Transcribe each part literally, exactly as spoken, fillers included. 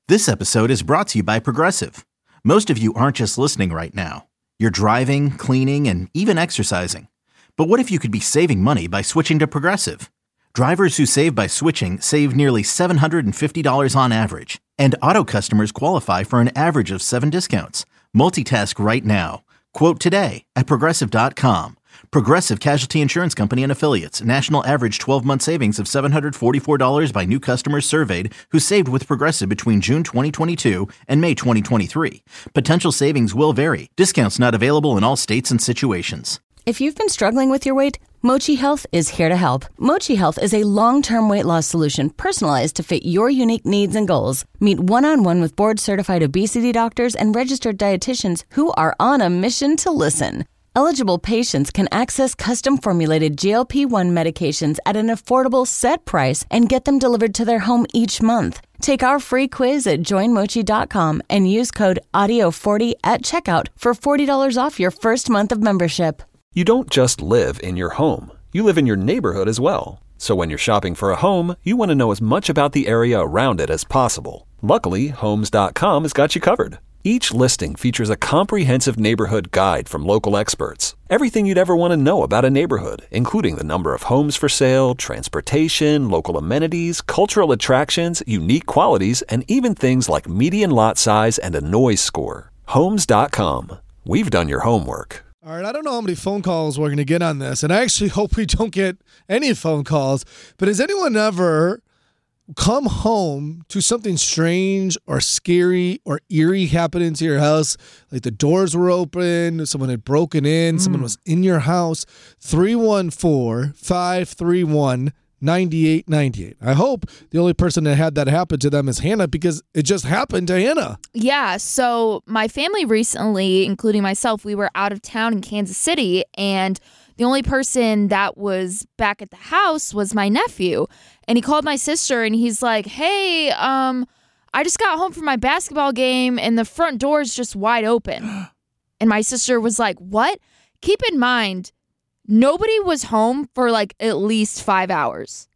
This episode is brought to you by Progressive. Most of you aren't just listening right now. You're driving, cleaning, and even exercising. But what if you could be saving money by switching to Progressive? Drivers who save by switching save nearly seven hundred fifty dollars on average. And auto customers qualify for an average of seven discounts. Multitask right now. Quote today at Progressive dot com. Progressive Casualty Insurance Company and Affiliates. National average twelve-month savings of seven hundred forty-four dollars by new customers surveyed who saved with Progressive between June twenty twenty-two and May twenty twenty-three. Potential savings will vary. Discounts not available in all states and situations. If you've been struggling with your weight, Mochi Health is here to help. Mochi Health is a long-term weight loss solution personalized to fit your unique needs and goals. Meet one-on-one with board-certified obesity doctors and registered dietitians who are on a mission to listen. Eligible patients can access custom-formulated G L P one medications at an affordable set price and get them delivered to their home each month. Take our free quiz at join mochi dot com and use code audio forty at checkout for forty dollars off your first month of membership. You don't just live in your home. You live in your neighborhood as well. So when you're shopping for a home, you want to know as much about the area around it as possible. Luckily, homes dot com has got you covered. Each listing features a comprehensive neighborhood guide from local experts. Everything you'd ever want to know about a neighborhood, including the number of homes for sale, transportation, local amenities, cultural attractions, unique qualities, and even things like median lot size and a noise score. homes dot com. We've done your homework. All right, I don't know how many phone calls we're going to get on this, and I actually hope we don't get any phone calls, but has anyone ever come home to something strange or scary or eerie happening to your house? Like the doors were open, someone had broken in, mm. someone was in your house. three one four, five three one, nine eight nine eight. I hope the only person that had that happen to them is Hannah, because it just happened to Hannah. Yeah, so my family recently, including myself, we were out of town in Kansas City, and the only person that was back at the house was my nephew. And he called my sister and he's like, hey, um, I just got home from my basketball game and the front door is just wide open. And my sister was like, what? Keep in mind, nobody was home for like at least five hours.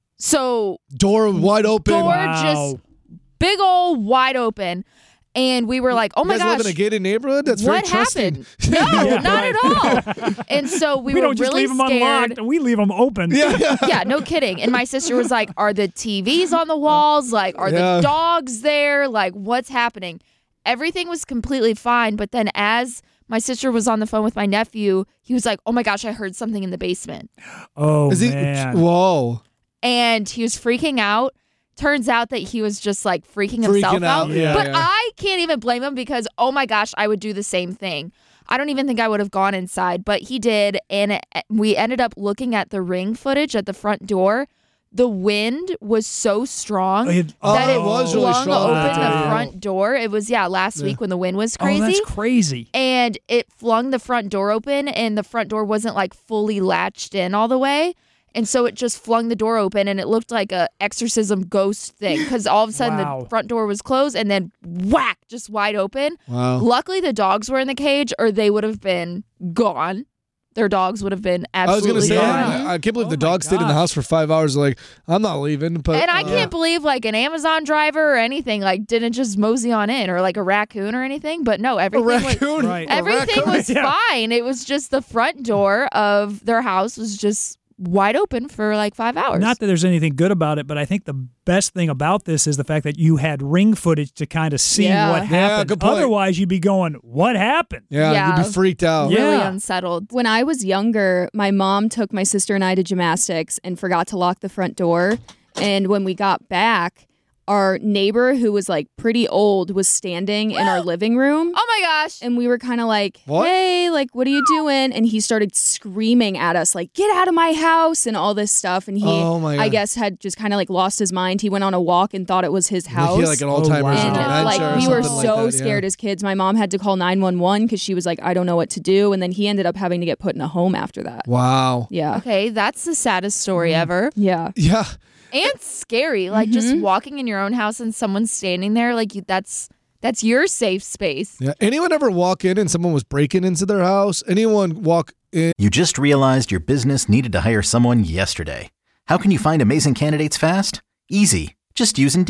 So door wide open. Door wow. just big old wide open. And we were like, oh my gosh. You guys live in a gated neighborhood? That's what very trusting. Happened? No, yeah, not right. at all. And so we, we were don't just really leave them scared. unlocked. We leave them open. Yeah. Yeah, no kidding. And my sister was like, are the T Vs on the walls? Like, are yeah. the dogs there? Like, what's happening? Everything was completely fine. But then as my sister was on the phone with my nephew, he was like, oh my gosh, I heard something in the basement. Oh, Is he, man. Whoa. And he was freaking out. Turns out that he was just like freaking, freaking himself out. out. Yeah, but yeah. I can't even blame him because, oh my gosh, I would do the same thing. I don't even think I would have gone inside, but he did. And it, we ended up looking at the Ring footage at the front door. The wind was so strong It- that oh, it it was really flung strong open that the day. front door. It was, yeah, last Yeah. week when the wind was Oh, crazy. that's crazy. And it flung the front door open, and the front door wasn't like fully latched in all the way. And so it just flung the door open, and it looked like a exorcism ghost thing because all of a sudden Wow. the front door was closed and then whack, just wide open. Wow. Luckily, the dogs were in the cage, or they would have been gone. Their dogs would have been absolutely I was going to say, gone. I, I can't believe Oh the my dog stayed in the gosh. house for five hours. Like, I'm not leaving. But And I uh, can't believe like an Amazon driver or anything like didn't just mosey on in, or like a raccoon or anything. But no, A everything was raccoon. Right. A everything raccoon. was Yeah. fine. It was just the front door of their house was just wide open for like five hours. Not that there's anything good about it, but I think the best thing about this is the fact that you had Ring footage to kind of see Yeah. what Yeah, happened. good point. Otherwise, you'd be going, what happened? Yeah, Yeah. you'd be freaked out. Yeah. really unsettled. When I was younger, my mom took my sister and I to gymnastics and forgot to lock the front door. And when we got back, our neighbor, who was like pretty old, was standing in our living room. Oh my gosh. And we were kind of like, What? hey, like, what are you doing? And he started screaming at us, like, get out of my house and all this stuff. And he, Oh my I God. guess, had just kind of like lost his mind. He went on a walk and thought it was his house. Like, yeah, like an Alzheimer's wow. and or dementia like or we were something so like that, yeah. scared as kids. My mom had to call nine one one because she was like, I don't know what to do. And then he ended up having to get put in a home after that. Wow. Yeah. Okay, that's the saddest story ever. Yeah. Yeah. And scary. Like just walking in your own house and someone standing there, like you, that's that's your safe space. Yeah. Anyone ever walk in and someone was breaking into their house? Anyone walk in? You just realized your business needed to hire someone yesterday. How can you find amazing candidates fast? Easy. Just use Indeed.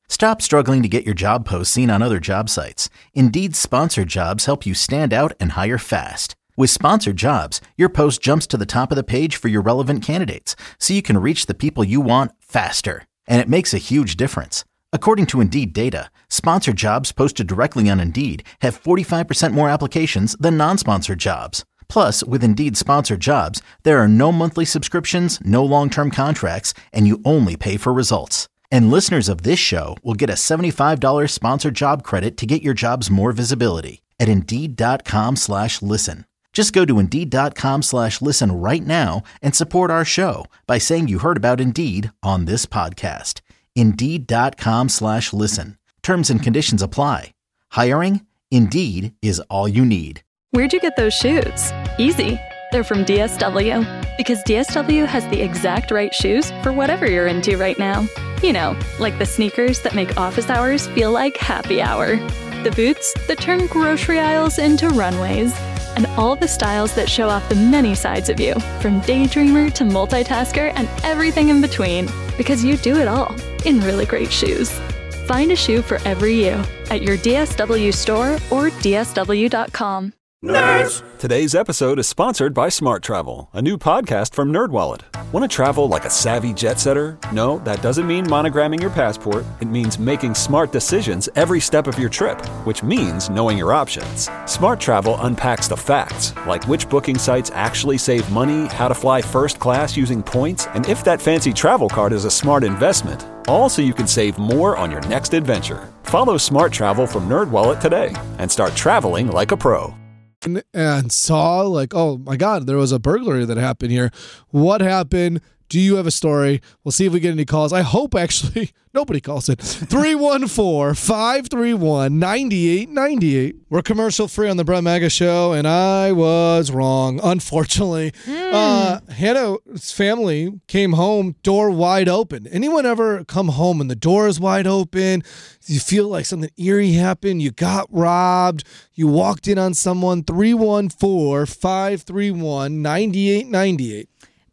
Stop struggling to get your job posts seen on other job sites. Indeed's sponsored jobs help you stand out and hire fast. With sponsored jobs, your post jumps to the top of the page for your relevant candidates, so you can reach the people you want faster. And it makes a huge difference. According to Indeed data, sponsored jobs posted directly on Indeed have forty-five percent more applications than non-sponsored jobs. Plus, with Indeed sponsored jobs, there are no monthly subscriptions, no long-term contracts, and you only pay for results. And listeners of this show will get a seventy-five dollars sponsored job credit to get your jobs more visibility at Indeed.com slash listen. Just go to Indeed.com slash listen right now and support our show by saying you heard about Indeed on this podcast. Indeed.com slash listen. Terms and conditions apply. Hiring? Indeed is all you need. Where'd you get those shoes? Easy. They're from D S W. Because D S W has the exact right shoes for whatever you're into right now. You know, like the sneakers that make office hours feel like happy hour. The boots that turn grocery aisles into runways. And all the styles that show off the many sides of you, from daydreamer to multitasker and everything in between. Because you do it all in really great shoes. Find a shoe for every you at your D S W store or D S W dot com. Nerds! Today's episode is sponsored by Smart Travel, a new podcast from NerdWallet. Want to travel like a savvy jet setter? No, that doesn't mean monogramming your passport. It means making smart decisions every step of your trip, which means knowing your options. Smart Travel unpacks the facts, like which booking sites actually save money, how to fly first class using points, and if that fancy travel card is a smart investment. All so you can save more on your next adventure. Follow Smart Travel from NerdWallet today and start traveling like a pro. And saw like, oh my God, there was a burglary that happened here. What happened? Do you have a story? We'll see if we get any calls. I hope actually nobody calls it. three one four, five three one, nine eight nine eight. We're commercial free on the Brett Maga Show, and I was wrong, unfortunately. Mm. Uh, Hannah's family came home, door wide open. Anyone ever come home and the door is wide open? You feel like something eerie happened. You got robbed. You walked in on someone. three one four, five three one, nine eight nine eight.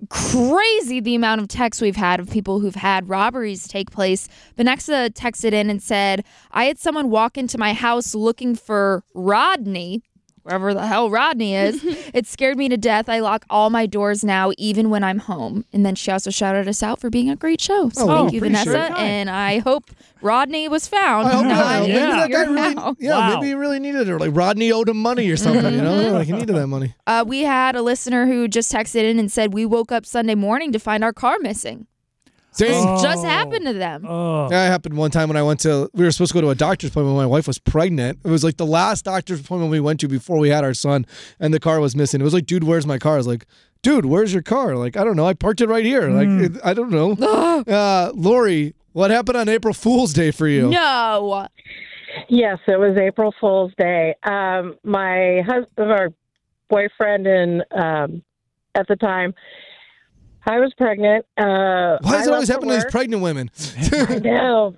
Crazy the amount of texts we've had of people who've had robberies take place. Vanessa texted in and said, I had someone walk into my house looking for Rodney, wherever the hell Rodney is. It scared me to death. I lock all my doors now, even when I'm home. And then she also shouted us out for being a great show. So oh, thank you, Vanessa. Sure. And I hope Rodney was found. I hope no, yeah. Maybe yeah. that guy really, yeah, Wow. maybe he really needed it. Or like Rodney owed him money or something, you know? Like he needed that money. Uh, we had a listener who just texted in and said, we woke up Sunday morning to find our car missing. This Oh. just happened to them. Oh. That happened one time when I went to, we were supposed to go to a doctor's appointment when my wife was pregnant. It was like the last doctor's appointment we went to before we had our son, and the car was missing. It was like, dude, where's my car? I was like, dude, where's your car? Like, I don't know. I parked it right here. Mm. Like, it, I don't know. uh, Lori, what happened on April Fool's Day for you? No. Yes, it was April Fool's Day. Um, my husband, or boyfriend, and um, at the time, I was pregnant. Uh, Why does I it always left happen for to these work. pregnant women? I know.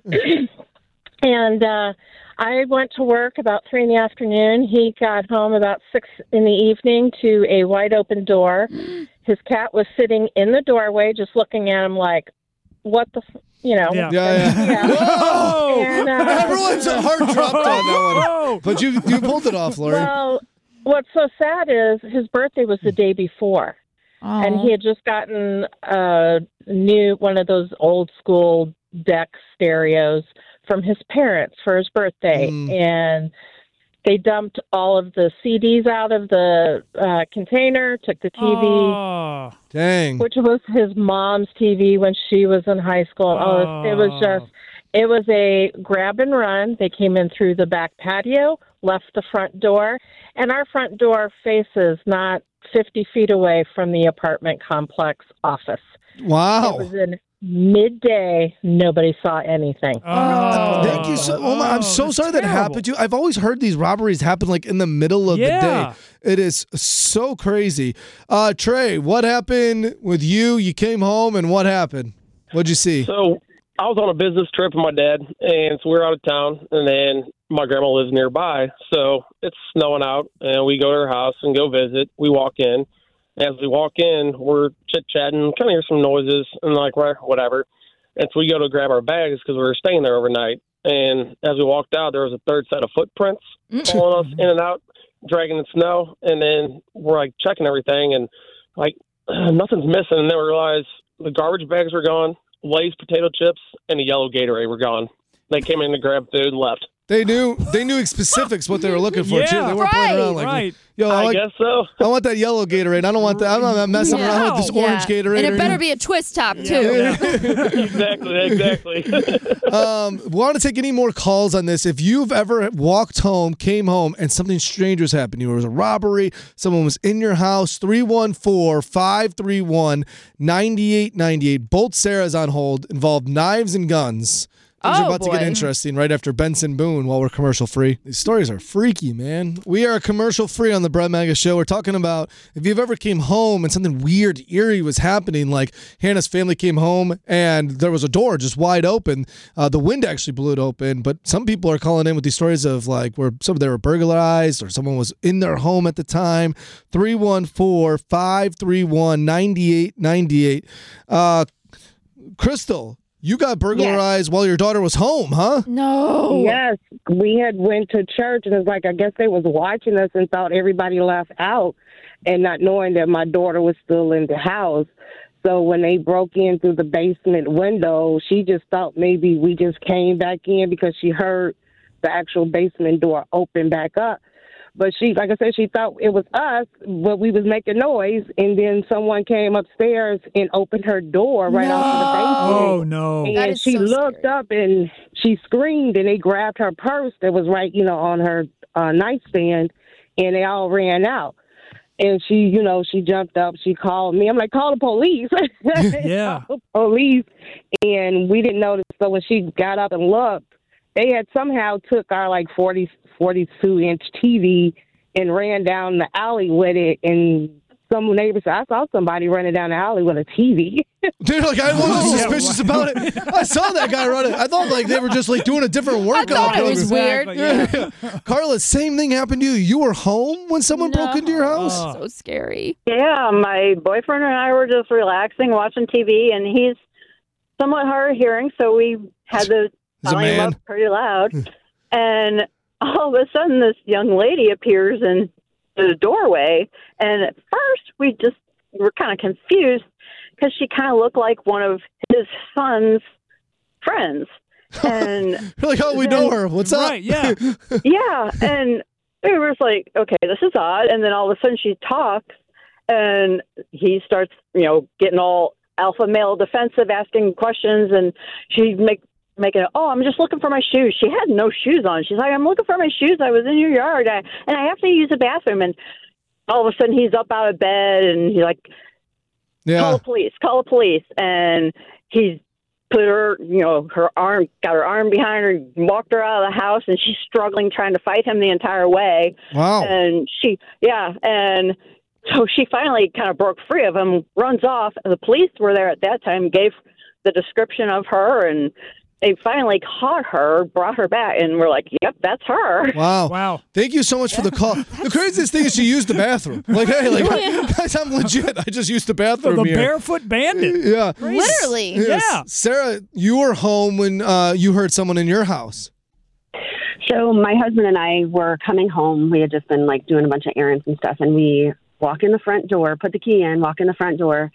And uh, I went to work about three in the afternoon. He got home about six in the evening to a wide open door. His cat was sitting in the doorway, just looking at him like, "What the, f-? you know?" Yeah. Yeah, yeah. Yeah. Whoa! And, uh, Everyone's heart dropped on that one. But you you pulled it off, Lori. Well, what's so sad is his birthday was the day before. And he had just gotten a new, one of those old school deck stereos from his parents for his birthday. Mm. And they dumped all of the C Ds out of the uh, container, took the T V, Oh. Dang. which was his mom's T V when she was in high school. Oh, it was just, it was a grab and run. They came in through the back patio, left the front door, and our front door faces not fifty feet away from the apartment complex office. Wow. It was in midday. Nobody saw anything. Oh. Thank you so oh my, I'm so that's sorry that terrible. happened to you. I've always heard these robberies happen like in the middle of Yeah. the day. It is so crazy. Uh, Trey, what happened with you? You came home and what happened? What'd you see? So I was on a business trip with my dad, and so we were out of town, and then my grandma lives nearby. So it's snowing out, and we go to her house and go visit. We walk in. As we walk in, we're chit-chatting, kind of hear some noises, and like, whatever. And so we go to grab our bags because we were staying there overnight. And as we walked out, there was a third set of footprints following us in and out, dragging the snow. And then we're like checking everything, and like nothing's missing. And then we realized the garbage bags were gone, Lay's potato chips, and the yellow Gatorade were gone. They came in to grab food and left. They knew they knew specifics what they were looking for Yeah, too. They weren't playing around like, right. yo, I, I like, guess so. I want that yellow Gatorade. I don't want that. I'm not messing Yeah. around with this Yeah. orange Gatorade. And or it better anything. be a twist top, too. exactly, exactly. Um, want to take any more calls on this? If you've ever walked home, came home, and something strange was happening, there was a robbery, someone was in your house, three one four, five three one, nine eight nine eight. Both Sarahs on hold, involved knives and guns. Things are Oh, about to get boy. interesting right after Benson Boone while we're commercial free. These stories are freaky, man. We are commercial free on the Brett Maga Show. We're talking about if you've ever came home and something weird, eerie was happening, like Hannah's family came home and there was a door just wide open. Uh, the wind actually blew it open, but some people are calling in with these stories of like where some they were burglarized or someone was in their home at the time. three one four, five three one, nine eight nine eight. Uh, Crystal, you got burglarized while your daughter was home, huh? No. Yes, we had went to church, and it's like I guess they was watching us and thought everybody left out, and not knowing that my daughter was still in the house. So when they broke in through the basement window, she just thought maybe we just came back in because she heard the actual basement door open back up. But she, like I said, she thought it was us, but we was making noise, and then someone came upstairs and opened her door right No. off the basement. Oh, no. And That is she so looked scary. up and she screamed, and they grabbed her purse that was right, you know, on her uh, nightstand, and they all ran out. And she, you know, she jumped up. She called me. I'm like, call the police. Yeah. Call the police. And we didn't notice. So when she got up and looked, they had somehow took our like forty, forty-two inch T V and ran down the alley with it. And some neighbors said, I saw somebody running down the alley with a T V. They're like, I wasn't Yeah, suspicious about it. I saw that guy running. I thought like they were just like doing a different workout. thought it was program. weird. Exactly, yeah. Carla, same thing happened to you. You were home when someone broke into your house? Oh. So scary. Yeah, my boyfriend and I were just relaxing, watching T V, and he's somewhat hard of hearing, so we had the He's a volume man. up pretty loud. And all of a sudden, this young lady appears in the doorway, and at first we just were kind of confused because she kind of looked like one of his son's friends. And You're like, oh, we know her. What's up? Right, yeah. yeah, and we were just like, okay, this is odd. And then all of a sudden she talks, and he starts, you know, getting all alpha male defensive, asking questions, and she make making, oh, I'm just looking for my shoes. She had no shoes on. She's like, I'm looking for my shoes. I was in your yard, I, and I have to use the bathroom. And all of a sudden he's up out of bed, and he's like, Yeah. call the police, call the police. And he's put her, you know, her arm, got her arm behind her, walked her out of the house, and she's struggling, trying to fight him the entire way. Wow. And she, yeah, and so she finally kind of broke free of him, runs off. The police were there at that time, gave the description of her, and they finally caught her, brought her back, and we're like, yep, that's her. Wow. Wow. Thank you so much for the call. The craziest thing is she used the bathroom. Like, hey, like, guys, I'm legit. I just used the bathroom The here. barefoot bandit. Yeah. Literally. Yes. Yeah. Sarah, you were home when uh, you heard someone in your house. So my husband and I were coming home. We had just been like doing a bunch of errands and stuff, and we walk in the front door, put the key in, walk in the front door,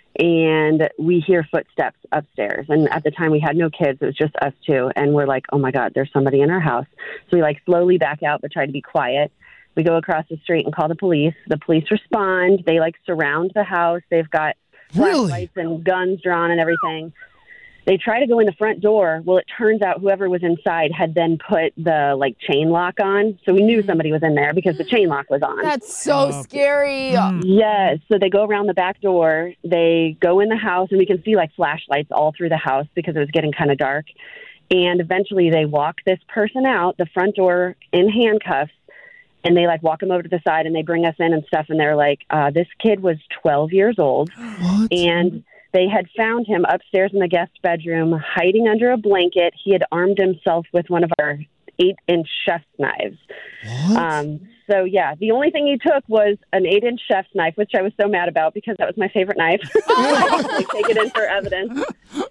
and we hear footsteps upstairs. And at the time we had no kids. It was just us two. And we're like, oh my God, there's somebody in our house. So we like slowly back out, but try to be quiet. We go across the street and call the police. The police respond. They like surround the house. They've got Really? flashlights and guns drawn and everything. They try to go in the front door. Well, it turns out whoever was inside had then put the like chain lock on. So we knew somebody was in there because the chain lock was on. That's so Uh, scary. mm. Yes. So they go around the back door. They go in the house, and we can see like flashlights all through the house because it was getting kind of dark. And eventually they walk this person out the front door in handcuffs, and they like walk him over to the side, and they bring us in and stuff. And they're like, uh, this kid was twelve years old. What? And they had found him upstairs in the guest bedroom, hiding under a blanket. He had armed himself with one of our eight-inch chef's knives. What? Um, so, yeah, the only thing he took was an eight-inch chef's knife, which I was so mad about because that was my favorite knife. Like, take it in for evidence.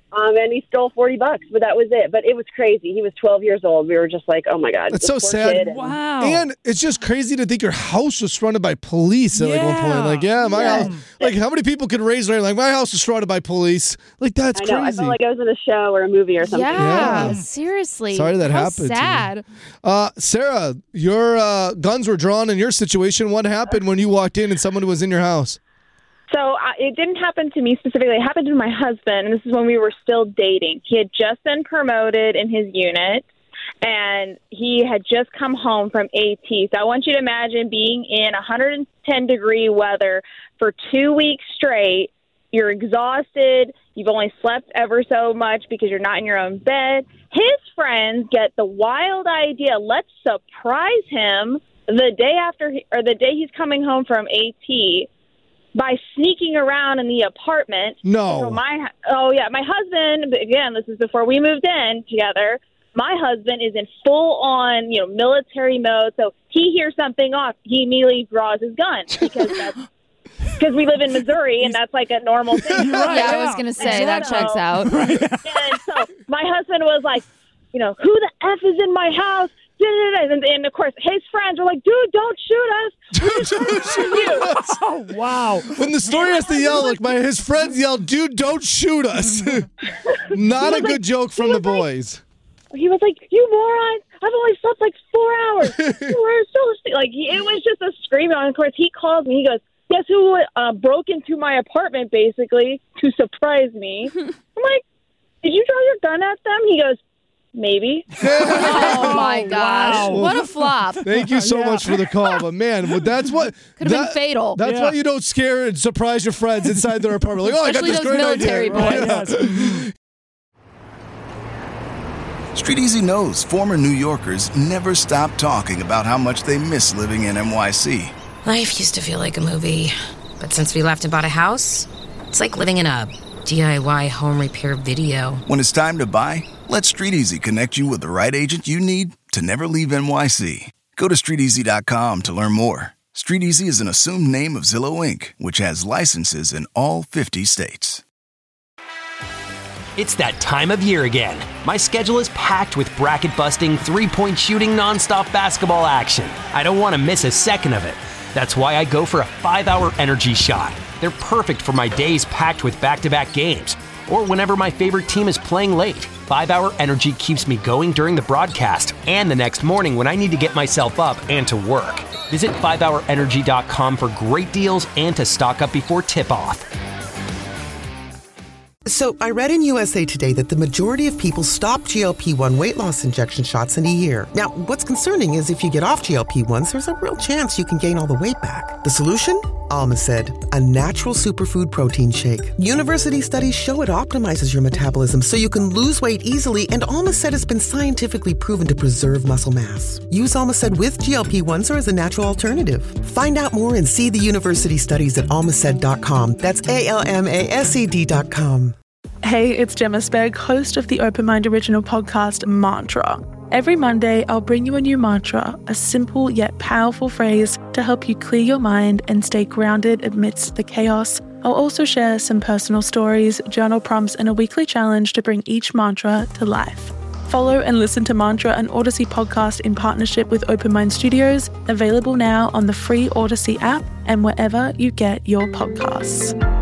Um, and he stole forty bucks, but that was it. But it was crazy. He was twelve years old. We were just like, oh my God. That's so sad. And, wow. And it's just crazy to think your house was surrounded by police at yeah. like one point. Like, yeah, my yeah. house. Like, how many people could raise their hand? Like, my house was surrounded by police. Like, that's I know. crazy. I felt like I was in a show or a movie or something. Yeah, Yeah. seriously. Sorry that How happened to you. sad. Uh, Sarah, your uh, guns were drawn in your situation. What happened when you walked in and someone was in your house? So uh, it didn't happen to me specifically. It happened to my husband, and this is when we were still dating. He had just been promoted in his unit, and he had just come home from AT. So I want you to imagine being in one hundred ten degree weather for two weeks straight. You're exhausted. You've only slept ever so much because you're not in your own bed. His friends get the wild idea, let's surprise him the day after he, or the day he's coming home from AT by sneaking around in the apartment. No. So my oh yeah, my husband, again, this is before we moved in together. My husband is in full on, you know, military mode. So he hears something off, he immediately draws his gun because that's because we live in Missouri and that's like a normal thing. Right, yeah, I was gonna say that checks out. And so my husband was like, you know, who the F is in my house? And, and of course, his friends were like, dude, don't shoot us. We're just trying to shoot you. Oh, wow. When the story has to yell, like my his friends yelled, dude, don't shoot us. Not a good like, joke from the boys. Like, he was like, you morons, I've only slept like four hours. You were so st-. Like, it was just a scream. And of course, he calls me. He goes, guess who uh, broke into my apartment, basically, to surprise me? I'm like, did you draw your gun at them? He goes, maybe. Oh my gosh. Wow. What a flop. Thank you so Yeah. much for the call. But man, well, that's what Could have that- been fatal. That's Yeah. why you don't scare and surprise your friends inside their apartment. Like, oh, I got Especially this those great military idea. boys. Yes. Street Easy knows former New Yorkers never stop talking about how much they miss living in N Y C. Life used to feel like a movie, but since we left and bought a house, it's like living in a D I Y home repair video. When it's time to buy, let Street Easy connect you with the right agent you need to never leave N Y C. Go to street easy dot com to learn more. Street Easy is an assumed name of Zillow Incorporated, which has licenses in all fifty states. It's that time of year again. My schedule is packed with bracket-busting, three-point shooting, nonstop basketball action. I don't want to miss a second of it. That's why I go for a five-hour energy shot. They're perfect for my days packed with back-to-back games, or whenever my favorite team is playing late. five-hour energy keeps me going during the broadcast and the next morning when I need to get myself up and to work. Visit five hour energy dot com for great deals and to stock up before tip-off. So I read in U S A Today that the majority of people stop G L P one weight loss injection shots in a year. Now, what's concerning is if you get off G L P ones, there's a real chance you can gain all the weight back. The solution? Alma said, a natural superfood protein shake. University studies show it optimizes your metabolism so you can lose weight easily, and Alma said it's been scientifically proven to preserve muscle mass. Use Alma said with G L P ones or as a natural alternative. Find out more and see the university studies at almased dot com. That's A L M A S E D dot com. Hey, it's Gemma Spegg, host of the Open Mind original podcast, Mantra. Every Monday, I'll bring you a new mantra, a simple yet powerful phrase to help you clear your mind and stay grounded amidst the chaos. I'll also share some personal stories, journal prompts, and a weekly challenge to bring each mantra to life. Follow and listen to Mantra, an Odyssey podcast in partnership with Open Mind Studios, available now on the free Odyssey app and wherever you get your podcasts.